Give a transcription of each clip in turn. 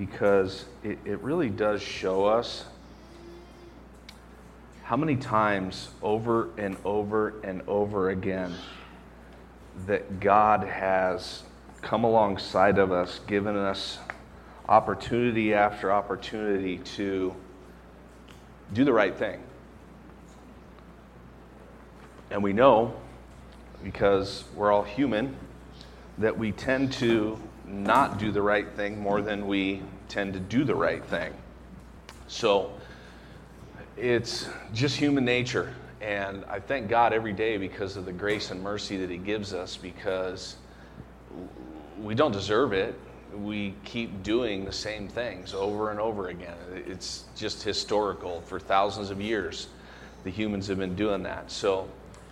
because it really does show us how many times over and over and over again that God has come alongside of us, given us opportunity after opportunity to do the right thing. And we know, because we're all human, that we tend to not do the right thing more than we tend to do the right thing. So it's just human nature. And I thank God every day because of the grace and mercy that He gives us, because we don't deserve it. We keep doing the same things over and over again. It's just historical. For thousands of years, the humans have been doing that. So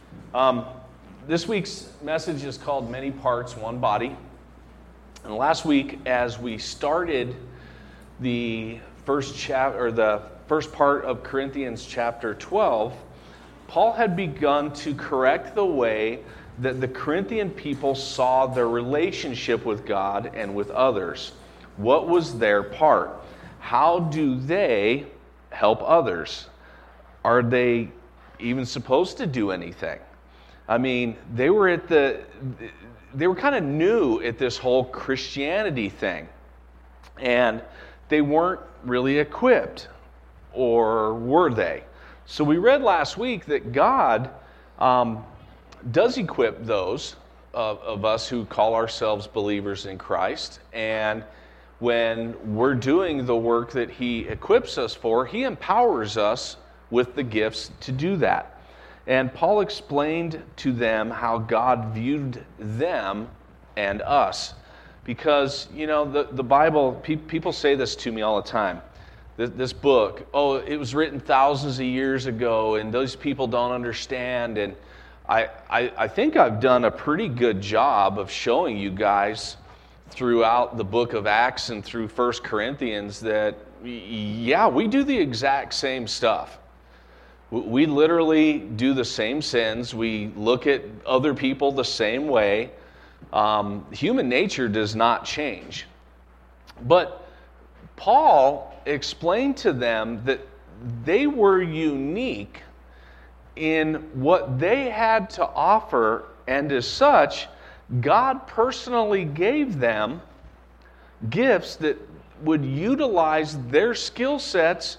this week's message is called Many Parts, One Body. And last week, as we started the first chapter, or the first part of Corinthians chapter 12, Paul had begun to correct the way that the Corinthian people saw their relationship with God and with others. What was their part? How do they help others? Are they even supposed to do anything? I mean, they were kind of new at this whole Christianity thing, and they weren't really equipped, or were they? So we read last week that God does equip those of us who call ourselves believers in Christ, and when we're doing the work that He equips us for, He empowers us with the gifts to do that. And Paul explained to them how God viewed them and us. Because, you know, the Bible, people say this to me all the time. This book, it was written thousands of years ago, and those people don't understand. And I think I've done a pretty good job of showing you guys throughout the book of Acts and through 1 Corinthians that, yeah, we do the exact same stuff. We literally do the same sins. We look at other people the same way. Human nature does not change. But Paul explained to them that they were unique in what they had to offer, and as such, God personally gave them gifts that would utilize their skill sets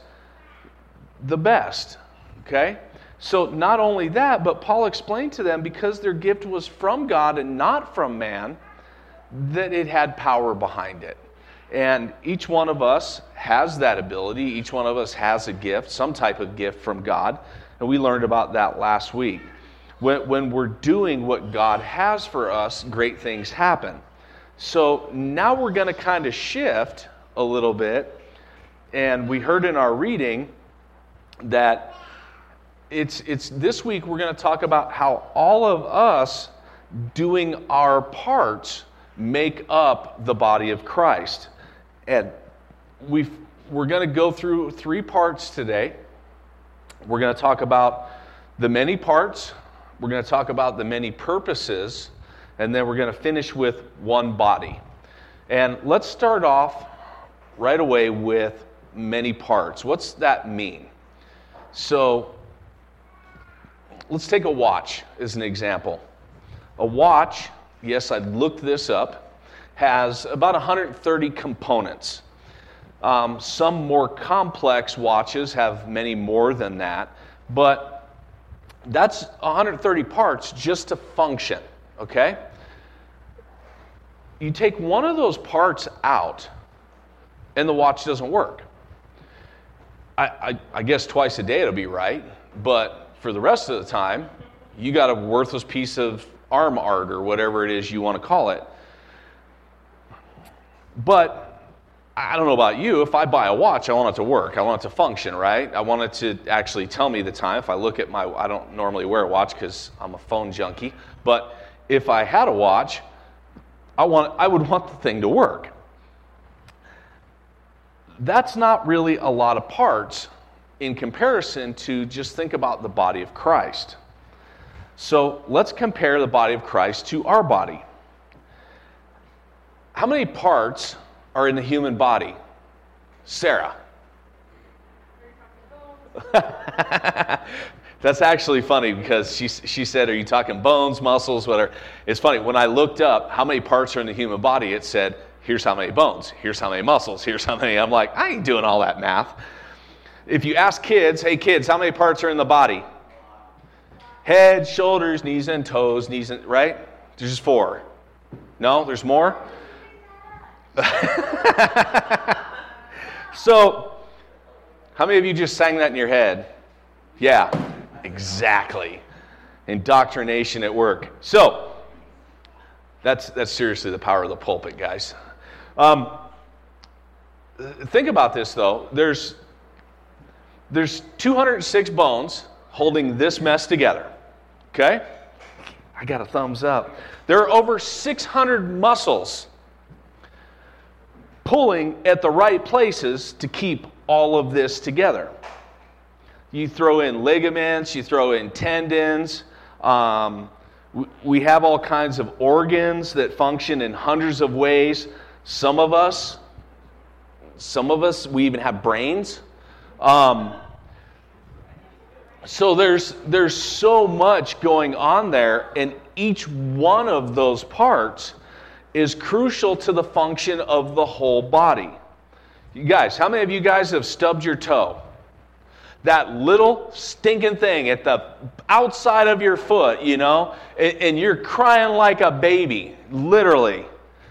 the best. Okay? So not only that, but Paul explained to them, because their gift was from God and not from man, that it had power behind it. And each one of us has that ability. Each one of us has a gift, some type of gift from God. And we learned about that last week. When we're doing what God has for us, great things happen. So now we're going to kind of shift a little bit. And we heard in our reading that it's this week we're going to talk about how all of us doing our parts make up the body of Christ. And we're going to go through 3 parts today. We're going to talk about the many parts, we're going to talk about the many purposes, and then we're going to finish with one body. And let's start off right away with many parts. What's that mean? So let's take a watch as an example. A watch, yes, I looked this up, has about 130 components. Some more complex watches have many more than that, but that's 130 parts just to function, okay? You take one of those parts out, and the watch doesn't work. I guess twice a day it'll be right, but for the rest of the time, you got a worthless piece of arm art or whatever it is you want to call it. But I don't know about you, if I buy a watch, I want it to work. I want it to function, right? I want it to actually tell me the time. If I look at I don't normally wear a watch because I'm a phone junkie, but if I had a watch, I would want the thing to work. That's not really a lot of parts in comparison to just think about the body of Christ. So let's compare the body of Christ to our body. How many parts are in the human body? Sarah. That's actually funny because she said, are you talking bones, muscles, whatever? It's funny. When I looked up how many parts are in the human body, it said, here's how many bones, here's how many muscles, here's how many. I'm like, I ain't doing all that math. If you ask kids, hey kids, how many parts are in the body? Head, shoulders, knees and toes, right? There's just 4. No, there's more? So, how many of you just sang that in your head? Yeah, exactly. Indoctrination at work. So, that's seriously the power of the pulpit, guys. Think about this, though. There's 206 bones holding this mess together. Okay? I got a thumbs up. There are over 600 muscles pulling at the right places to keep all of this together. You throw in ligaments, you throw in tendons. We have all kinds of organs that function in hundreds of ways. Some of us, we even have brains. So there's so much going on there, and each one of those parts is crucial to the function of the whole body. You guys, how many of you guys have stubbed your toe? That little stinking thing at the outside of your foot, and you're crying like a baby, literally.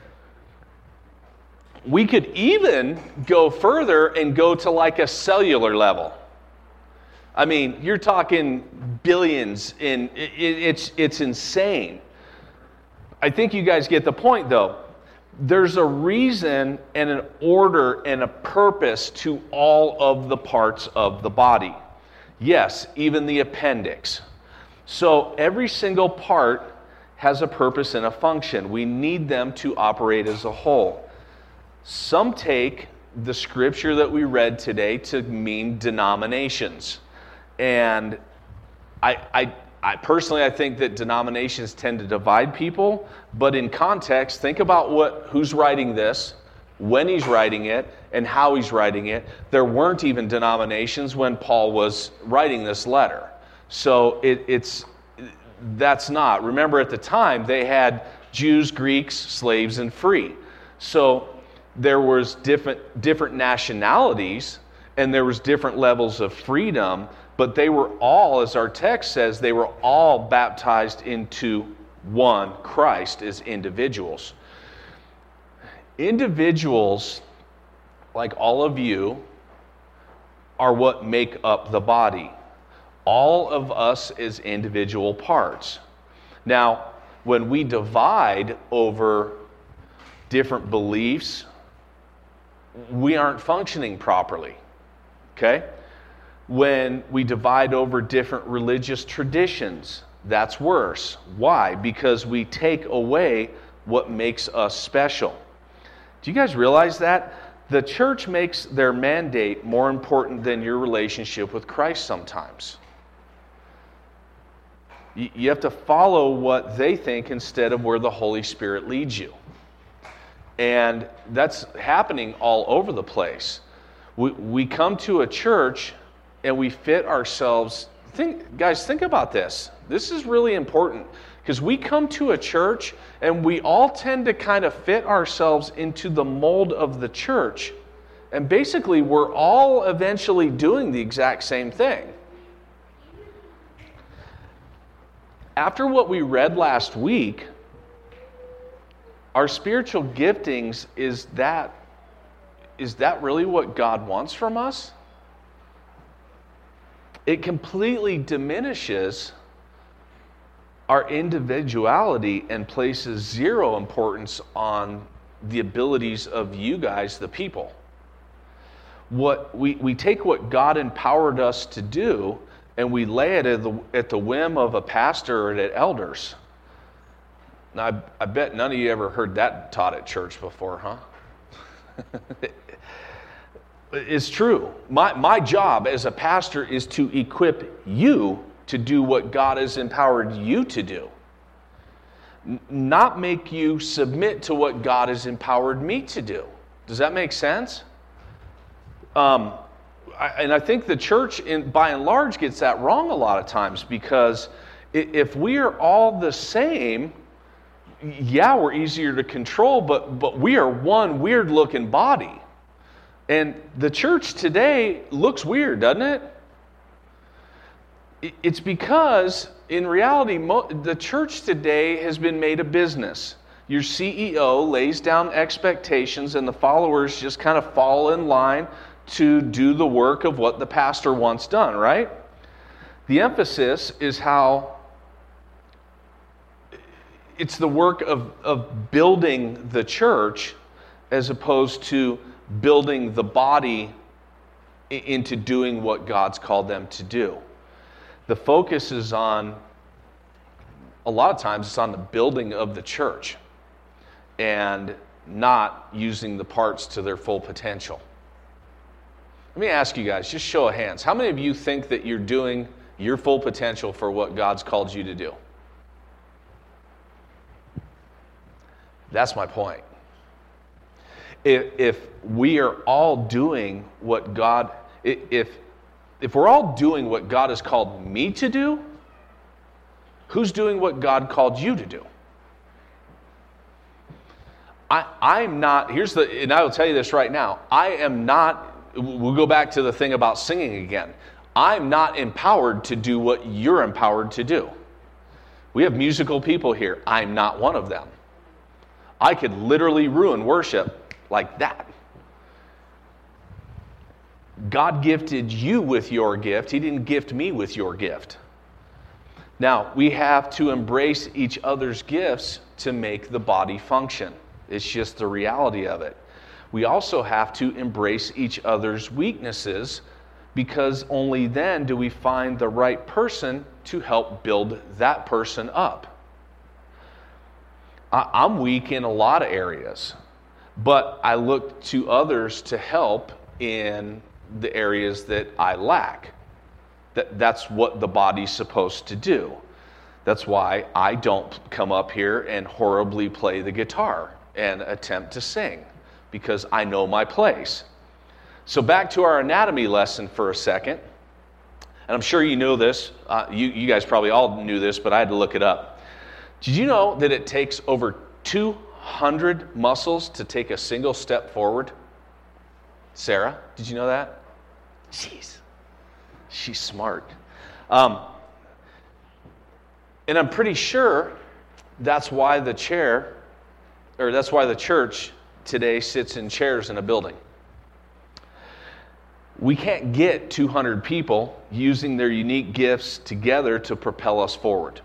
We could even go further and go to like a cellular level. I mean, you're talking billions, and it's insane. I think you guys get the point, though. There's a reason and an order and a purpose to all of the parts of the body. Yes, even the appendix. So every single part has a purpose and a function. We need them to operate as a whole. Some take the scripture that we read today to mean denominations. And I personally, I think that denominations tend to divide people, but in context, think about who's writing this, when he's writing it, and how he's writing it. There weren't even denominations when Paul was writing this letter. So that's not. Remember, at the time, they had Jews, Greeks, slaves, and free. So there was different nationalities, and there was different levels of freedom, but they were all, as our text says, they were all baptized into one Christ as individuals. Individuals, like all of you, are what make up the body. All of us as individual parts. Now, when we divide over different beliefs, we aren't functioning properly. Okay? When we divide over different religious traditions, that's worse. Why? Because we take away what makes us special. Do you guys realize that? The church makes their mandate more important than your relationship with Christ sometimes. You have to follow what they think instead of where the Holy Spirit leads you. And that's happening all over the place. We come to a church and we fit ourselves. Guys, think about this. This is really important because we come to a church and we all tend to kind of fit ourselves into the mold of the church. And basically, we're all eventually doing the exact same thing. After what we read last week, our spiritual giftings, is that really what God wants from us? It completely diminishes our individuality and places zero importance on the abilities of you guys, the people. What we take what God empowered us to do and we lay it at the whim of a pastor or at elders. Now, I bet none of you ever heard that taught at church before, huh? It's true. My job as a pastor is to equip you to do what God has empowered you to do. Not make you submit to what God has empowered me to do. Does that make sense? And I think the church, by and large, gets that wrong a lot of times, because if we are all the same, yeah, we're easier to control, but we are one weird-looking body. And the church today looks weird, doesn't it? It's because, in reality, the church today has been made a business. Your CEO lays down expectations, and the followers just kind of fall in line to do the work of what the pastor wants done, right? The emphasis is how it's the work of building the church as opposed to building the body into doing what God's called them to do. The focus is on, a lot of times, it's on the building of the church and not using the parts to their full potential. Let me ask you guys, just show of hands, how many of you think that you're doing your full potential for what God's called you to do? That's my point. If we are all doing what God, if we're all doing what God has called me to do, who's doing what God called you to do? I'm not, and I will tell you this right now, I am not, we'll go back to the thing about singing again. I'm not empowered to do what you're empowered to do. We have musical people here. I'm not one of them. I could literally ruin worship like that. God gifted you with your gift. He didn't gift me with your gift. Now, we have to embrace each other's gifts to make the body function. It's just the reality of it. We also have to embrace each other's weaknesses, because only then do we find the right person to help build that person up. I'm weak in a lot of areas, but I look to others to help in the areas that I lack. That's what the body's supposed to do. That's why I don't come up here and horribly play the guitar and attempt to sing, because I know my place. So back to our anatomy lesson for a second. And I'm sure you know this. You guys probably all knew this, but I had to look it up. Did you know that it takes over 200 muscles to take a single step forward? Sarah, did you know that? She's smart. And I'm pretty sure that's why the church today sits in chairs in a building. We can't get 200 people using their unique gifts together to propel us forward.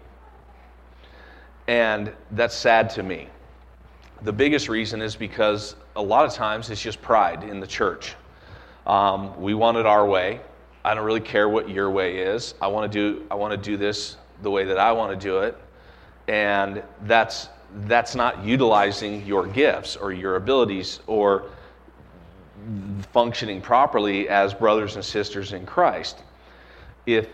And that's sad to me. The biggest reason is because a lot of times it's just pride in the church. We want it our way. I don't really care what your way is. I want to do this the way that I want to do it. And that's not utilizing your gifts or your abilities or functioning properly as brothers and sisters in Christ. If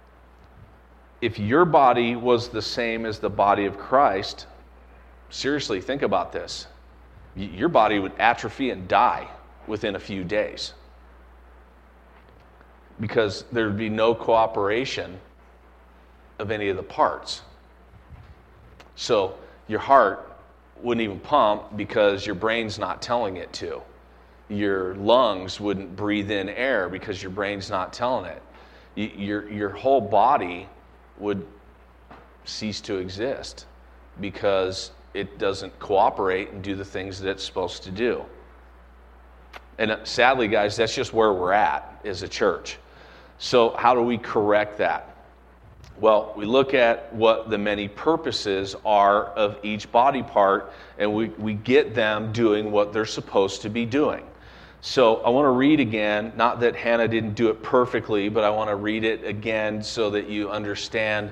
your body was the same as the body of Christ, seriously, think about this. Your body would atrophy and die within a few days, because there would be no cooperation of any of the parts. So your heart wouldn't even pump because your brain's not telling it to. Your lungs wouldn't breathe in air because your brain's not telling it. Your whole body would cease to exist because it doesn't cooperate and do the things that it's supposed to do. And sadly, guys, that's just where we're at as a church. So how do we correct that? Well, we look at what the many purposes are of each body part, and we get them doing what they're supposed to be doing. So I want to read again, not that Hannah didn't do it perfectly, but I want to read it again so that you understand,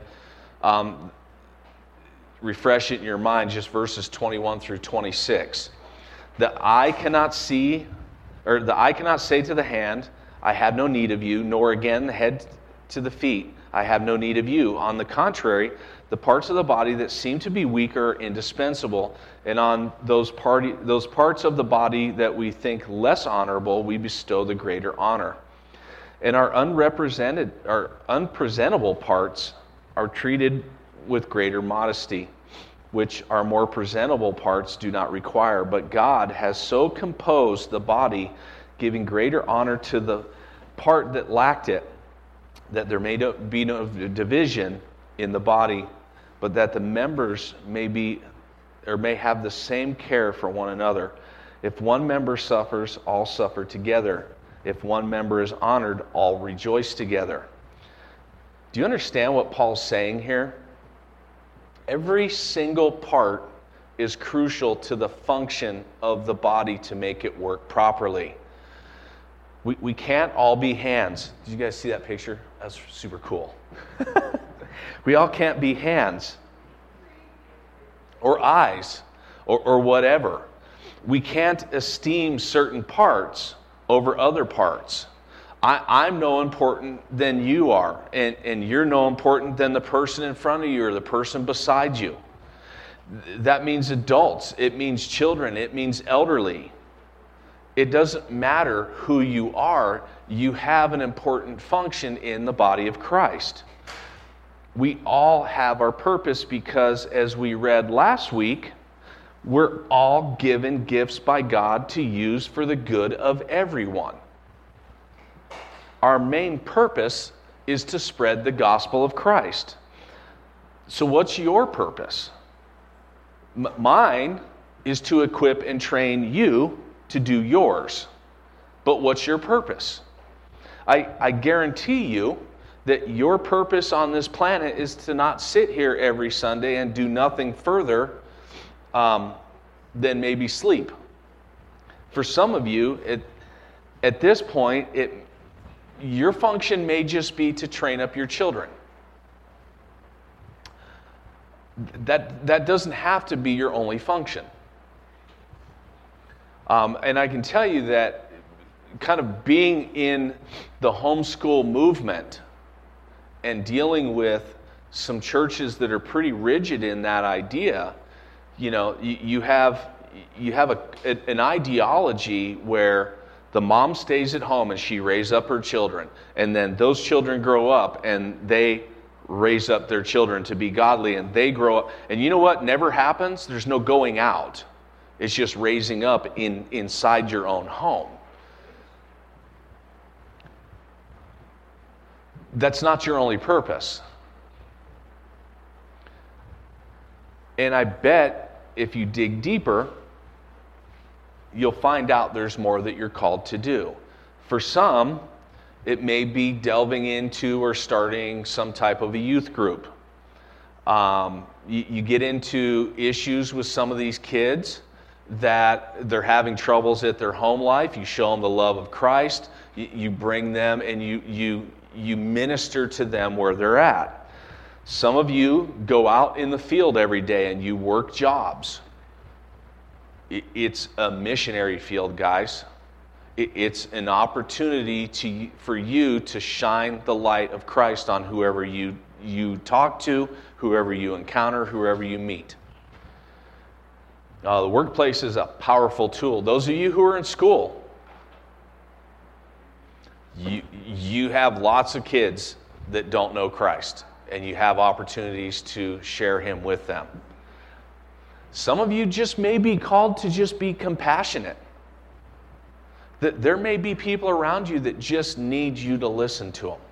refresh it in your mind, just verses 21 through 26. The eye cannot say to the hand, I have no need of you, nor again the head to the feet, I have no need of you. On the contrary, the parts of the body that seem to be weaker are indispensable, and on those parts of the body that we think less honorable, we bestow the greater honor. And our unpresentable parts are treated with greater modesty, which our more presentable parts do not require. But God has so composed the body, giving greater honor to the part that lacked it, that there may be no division in the body, but that the members may have the same care for one another. If one member suffers, all suffer together. If one member is honored, all rejoice together. Do you understand what Paul's saying here? Every single part is crucial to the function of the body to make it work properly. We can't all be hands. Did you guys see that picture? That's super cool. We all can't be hands or eyes or whatever. We can't esteem certain parts over other parts. I'm no important than you are, and you're no important than the person in front of you or the person beside you. That means adults, it means children, it means elderly. It doesn't matter who you are, you have an important function in the body of Christ. We all have our purpose because, as we read last week, we're all given gifts by God to use for the good of everyone. Our main purpose is to spread the gospel of Christ. So what's your purpose? Mine is to equip and train you to do yours. But what's your purpose? I guarantee you that your purpose on this planet is to not sit here every Sunday and do nothing further than maybe sleep. For some of you, at this point, your function may just be to train up your children. That doesn't have to be your only function. And I can tell you that kind of being in the homeschool movement and dealing with some churches that are pretty rigid in that idea, you have an ideology where the mom stays at home and she raises up her children, and then those children grow up and they raise up their children to be godly, and they grow up. And you know what never happens? There's no going out. It's just raising up inside your own home. That's not your only purpose. And I bet if you dig deeper, you'll find out there's more that you're called to do. For some, it may be delving into or starting some type of a youth group. You get into issues with some of these kids that they're having troubles at their home life. You show them the love of Christ. You bring them and you minister to them where they're at. Some of you go out in the field every day and you work jobs. It's a missionary field, guys. It's an opportunity for you to shine the light of Christ on whoever you talk to, whoever you encounter, whoever you meet. The workplace is a powerful tool. Those of you who are in school, you have lots of kids that don't know Christ, and you have opportunities to share Him with them. Some of you just may be called to just be compassionate. That there may be people around you that just need you to listen to them.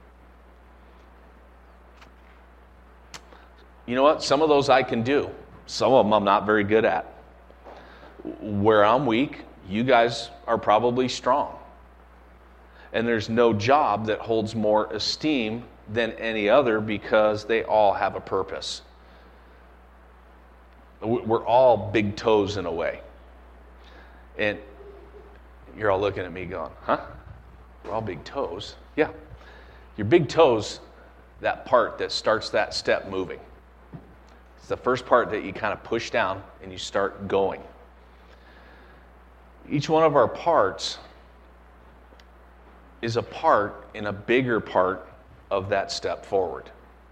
You know what? Some of those I can do. Some of them I'm not very good at. Where I'm weak, you guys are probably strong. And there's no job that holds more esteem than any other because they all have a purpose. We're all big toes in a way. And you're all looking at me going, huh? We're all big toes. Yeah. Your big toes, that part that starts that step moving. It's the first part that you kind of push down and you start going. Each one of our parts is a part in a bigger part of that step forward.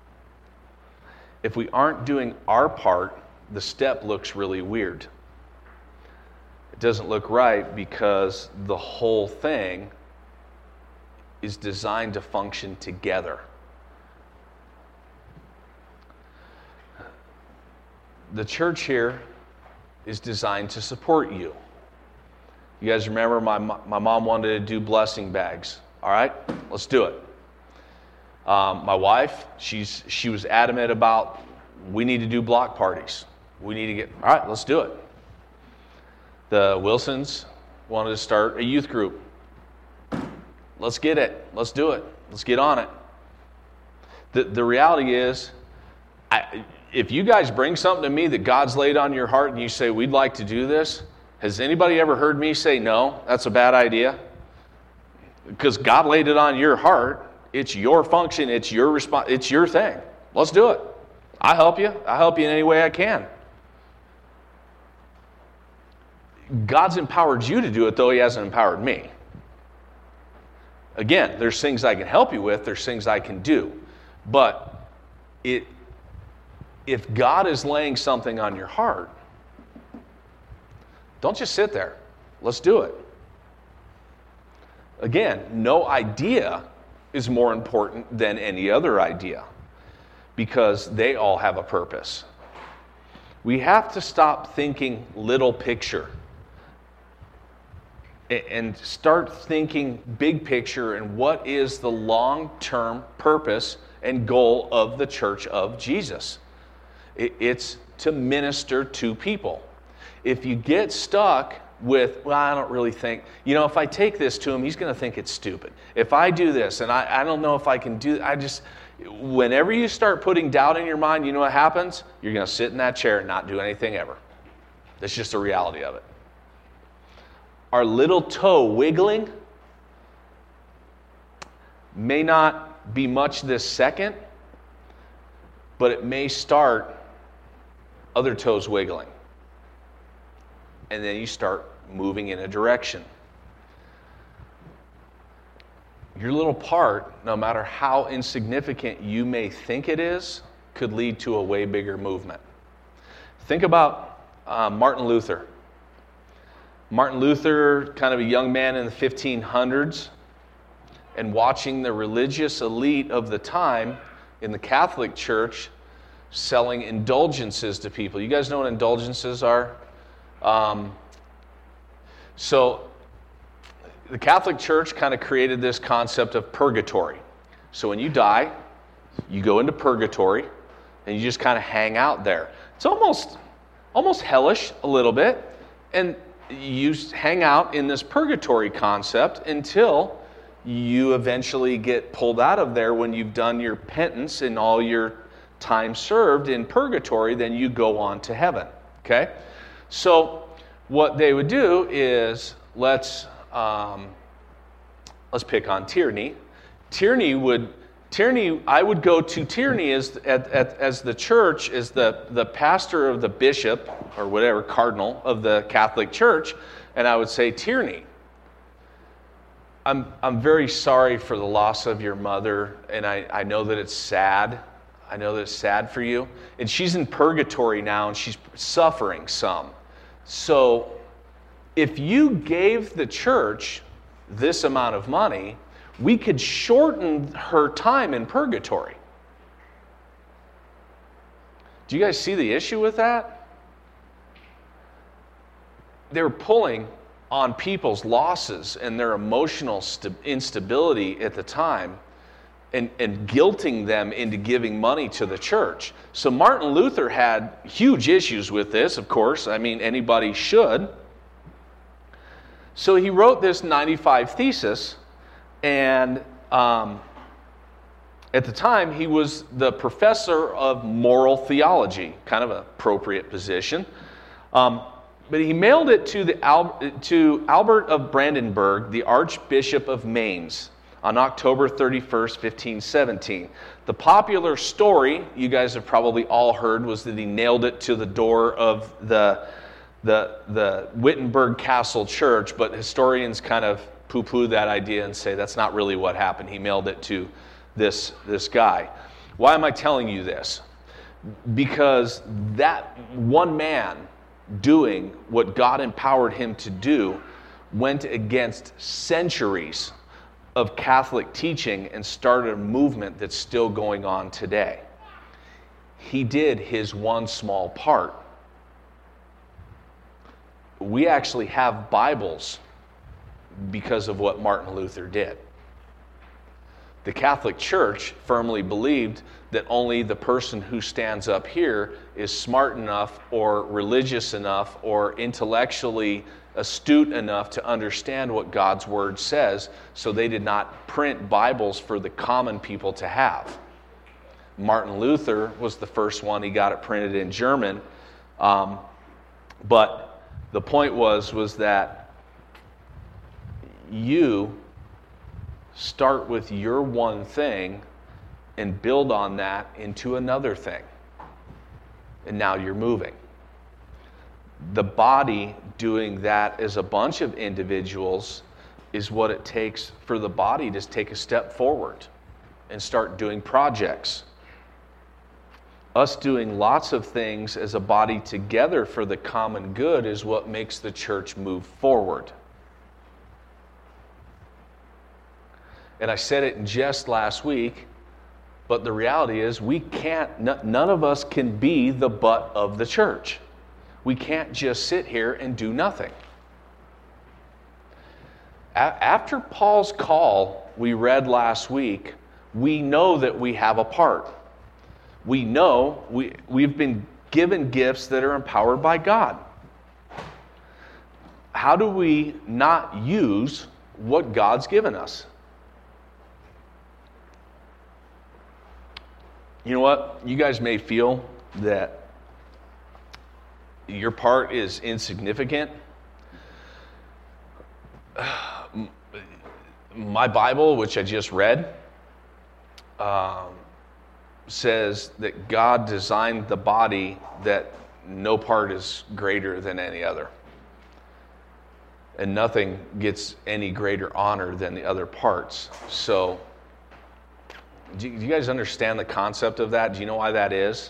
If we aren't doing our part, the step looks really weird. It doesn't look right because the whole thing is designed to function together. The church here is designed to support you. You guys remember my mom wanted to do blessing bags. All right, let's do it. My wife, she was adamant about we need to do block parties. We need to get, all right, let's do it. The Wilsons wanted to start a youth group. Let's get it. Let's do it. Let's get on it. The reality is, if you guys bring something to me that God's laid on your heart and you say, we'd like to do this, has anybody ever heard me say, no, that's a bad idea? Because God laid it on your heart. It's your function. It's your response. It's your thing. Let's do it. I'll help you. I'll help you in any way I can. God's empowered you to do it, though He hasn't empowered me. Again, there's things I can help you with. There's things I can do. But if God is laying something on your heart, don't just sit there. Let's do it. Again, no idea is more important than any other idea because they all have a purpose. We have to stop thinking little picture and start thinking big picture and what is the long-term purpose and goal of the Church of Jesus. It's to minister to people. If you get stuck with, well, I don't really think, if I take this to him, he's going to think it's stupid. If I do this, and I don't know if I can do, whenever you start putting doubt in your mind, you know what happens? You're going to sit in that chair and not do anything ever. That's just the reality of it. Our little toe wiggling may not be much this second, but it may start other toes wiggling. And then you start moving in a direction. Your little part, no matter how insignificant you may think it is, could lead to a way bigger movement. Think about Martin Luther. Martin Luther, kind of a young man in the 1500s, and watching the religious elite of the time in the Catholic Church selling indulgences to people. You guys know what indulgences are? So the Catholic Church kind of created this concept of purgatory. So when you die, you go into purgatory and you just kind of hang out there. It's almost hellish a little bit, and you hang out in this purgatory concept until you eventually get pulled out of there when you've done your penance and all your time served in purgatory. Then you go on to heaven. Okay, so what they would do is let's pick on Tierney. I would go to Tierney as the church, as the pastor of the bishop or whatever, cardinal of the Catholic Church, and I would say, Tierney, I'm very sorry for the loss of your mother, and I know that it's sad. I know that it's sad for you. And she's in purgatory now, and she's suffering some. So if you gave the church this amount of money, we could shorten her time in purgatory. Do you guys see the issue with that? They're pulling on people's losses and their emotional instability at the time and guilting them into giving money to the church. So Martin Luther had huge issues with this, of course. I mean, anybody should. So he wrote this 95 Thesis, and at the time he was the professor of moral theology, kind of an appropriate position. But he mailed it to Albert of Brandenburg, the Archbishop of Mainz, on October 31st, 1517. The popular story, you guys have probably all heard, was that he nailed it to the door of the Wittenberg Castle Church, but historians kind of poo-poo that idea and say that's not really what happened. He mailed it to this guy. Why am I telling you this? Because that one man doing what God empowered him to do went against centuries of Catholic teaching and started a movement that's still going on today. He did his one small part. We actually have Bibles because of what Martin Luther did. The Catholic Church firmly believed that only the person who stands up here is smart enough or religious enough or intellectually astute enough to understand what God's Word says, so they did not print Bibles for the common people to have. Martin Luther was the first one. He got it printed in German. But the point was that you start with your one thing and build on that into another thing. And now you're moving. The body doing that as a bunch of individuals is what it takes for the body to take a step forward and start doing projects. Us doing lots of things as a body together for the common good is what makes the church move forward. And I said it in jest last week, but the reality is none of us can be the butt of the church. We can't just sit here and do nothing. After Paul's call we read last week, we know that we have a part. We know we've been given gifts that are empowered by God. How do we not use what God's given us? You know what? You guys may feel that your part is insignificant. My Bible, which I just read, says that God designed the body that no part is greater than any other. And nothing gets any greater honor than the other parts. So, do you guys understand the concept of that? Do you know why that is?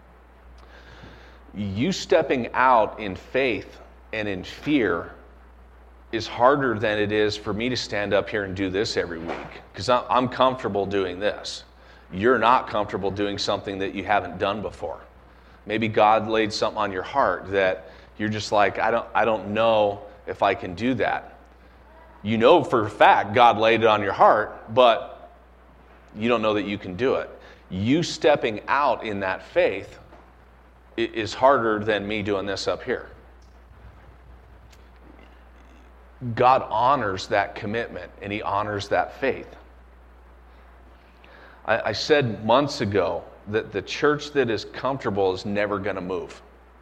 You stepping out in faith and in fear is harder than it is for me to stand up here and do this every week, because I'm comfortable doing this. You're not comfortable doing something that you haven't done before. Maybe God laid something on your heart that you're just like, I don't know if I can do that. You know for a fact God laid it on your heart, but you don't know that you can do it. You stepping out in that faith is harder than me doing this up here. God honors that commitment, and He honors that faith. I said months ago that the church that is comfortable is never going to move.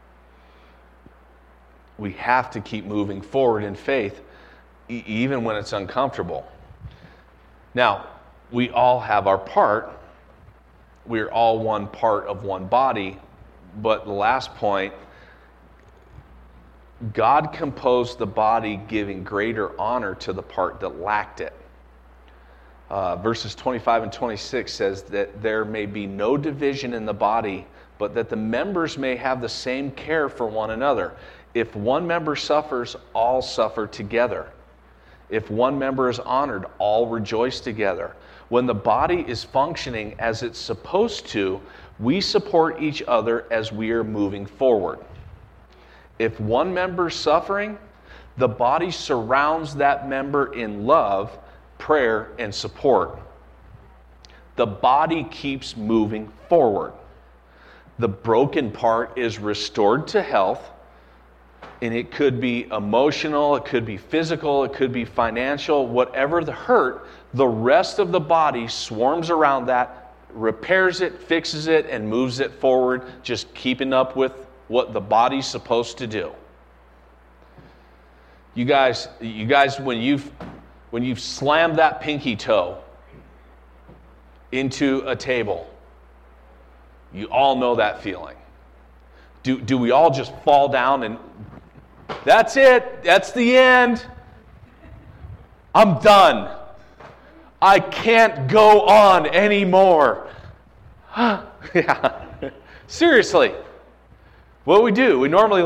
We have to keep moving forward in faith, even when it's uncomfortable. Now, we all have our part. We're all one part of one body. But the last point, God composed the body giving greater honor to the part that lacked it. Verses 25 and 26 says that there may be no division in the body, but that the members may have the same care for one another. If one member suffers, all suffer together. If one member is honored, all rejoice together. When the body is functioning as it's supposed to, we support each other as we are moving forward. If one member is suffering, the body surrounds that member in love, prayer, and support. The body keeps moving forward. The broken part is restored to health, and it could be emotional, it could be physical, it could be financial, whatever the hurt, the rest of the body swarms around that, repairs it, fixes it, and moves it forward, just keeping up with what the body's supposed to do. You guys, when you've slammed that pinky toe into a table, you all know that feeling. Do we all just fall down and that's it, that's the end, I'm done, I can't go on anymore. Yeah. Seriously. What do? We normally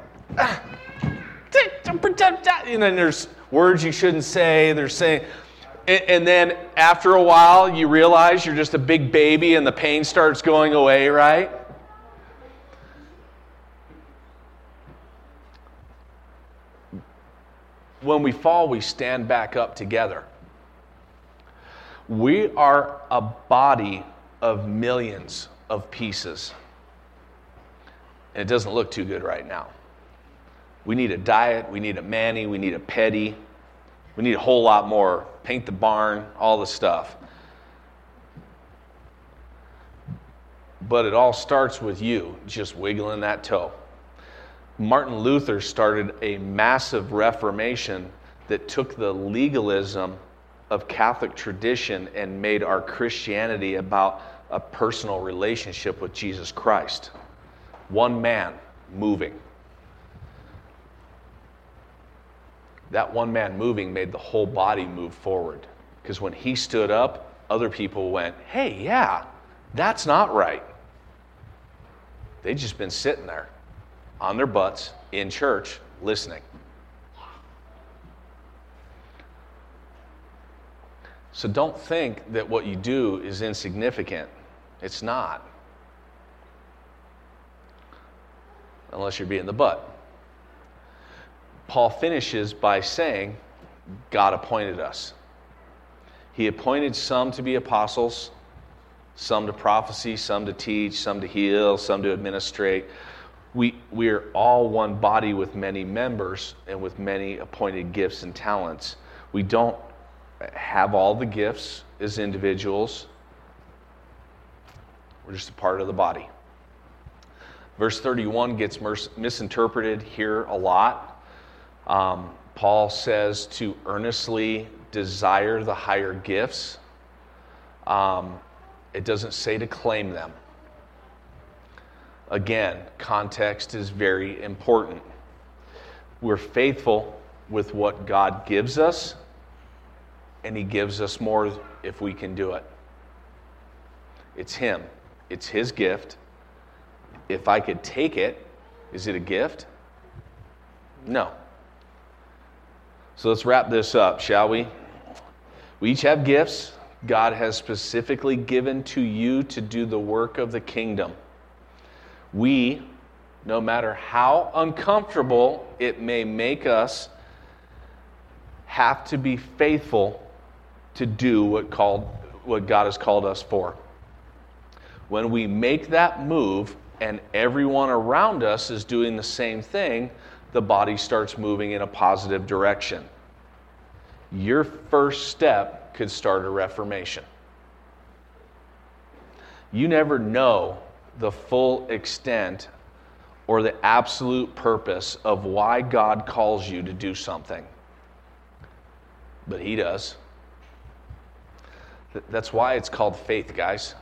and then there's words you shouldn't say. They're saying, and then after a while, you realize you're just a big baby and the pain starts going away, right? When we fall, we stand back up together. We are a body of millions of pieces. And it doesn't look too good right now. We need a diet, we need a Manny, we need a Petty, we need a whole lot more. Paint the barn, all the stuff. But it all starts with you just wiggling that toe. Martin Luther started a massive reformation that took the legalism of Catholic tradition and made our Christianity about a personal relationship with Jesus Christ. One man moving. That one man moving made the whole body move forward. Because when he stood up, other people went, hey, yeah, that's not right. They'd just been sitting there on their butts in church listening. So don't think that what you do is insignificant. It's not. Unless you're being the butt. Paul finishes by saying, God appointed us. He appointed some to be apostles, some to prophecy, some to teach, some to heal, some to administrate. We are all one body with many members and with many appointed gifts and talents. We don't have all the gifts as individuals. We're just a part of the body. Verse 31 gets misinterpreted here a lot. Paul says to earnestly desire the higher gifts. It doesn't say to claim them. Again, context is very important. We're faithful with what God gives us, and He gives us more if we can do it. It's Him. It's His gift. If I could take it, is it a gift? No. So let's wrap this up, shall we? We each have gifts God has specifically given to you to do the work of the kingdom. We, no matter how uncomfortable it may make us, have to be faithful to do what God has called us for. When we make that move and everyone around us is doing the same thing, the body starts moving in a positive direction. Your first step could start a reformation. You never know the full extent or the absolute purpose of why God calls you to do something. But He does. That's why it's called faith, guys.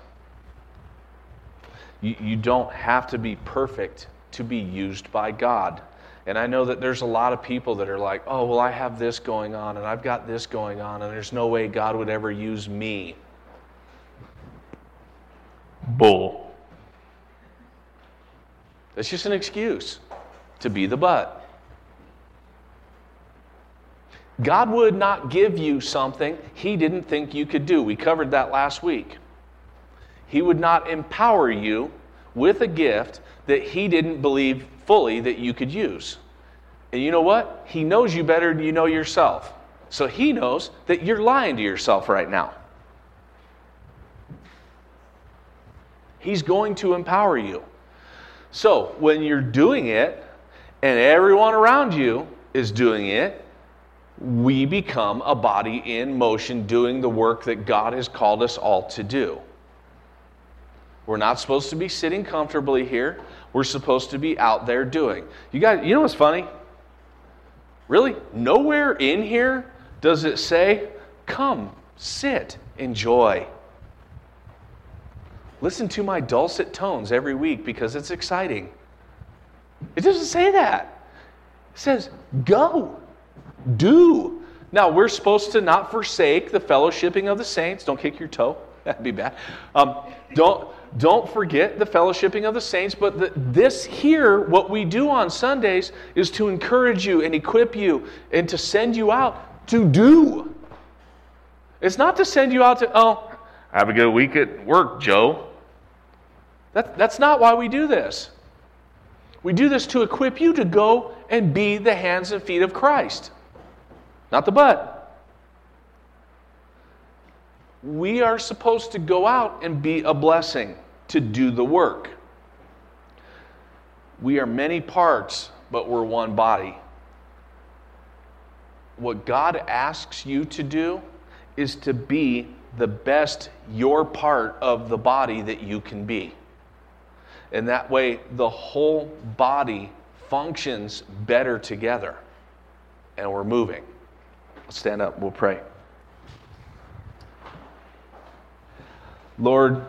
You don't have to be perfect to be used by God. And I know that there's a lot of people that are like, oh, well, I have this going on, and I've got this going on, and there's no way God would ever use me. Bull. That's just an excuse to be the butt. God would not give you something He didn't think you could do. We covered that last week. He would not empower you with a gift that He didn't believe fully that you could use. And you know what? He knows you better than you know yourself. So He knows that you're lying to yourself right now. He's going to empower you. So when you're doing it and everyone around you is doing it, we become a body in motion doing the work that God has called us all to do. We're not supposed to be sitting comfortably here. We're supposed to be out there doing. You guys, you know what's funny? Really, nowhere in here does it say, come, sit, enjoy. Listen to my dulcet tones every week because it's exciting. It doesn't say that. It says, go, do, Now, we're supposed to not forsake the fellowshipping of the saints. Don't kick your toe. That'd be bad. Don't forget the fellowshipping of the saints. But this here, what we do on Sundays, is to encourage you and equip you and to send you out to do. It's not to send you out to, have a good week at work, Joe. That's not why we do this. We do this to equip you to go and be the hands and feet of Christ. Not the butt. We are supposed to go out and be a blessing, to do the work. We are many parts, but we're one body. What God asks you to do is to be the best your part of the body that you can be. And that way, the whole body functions better together. And we're moving. Let's stand up. We'll pray. Lord,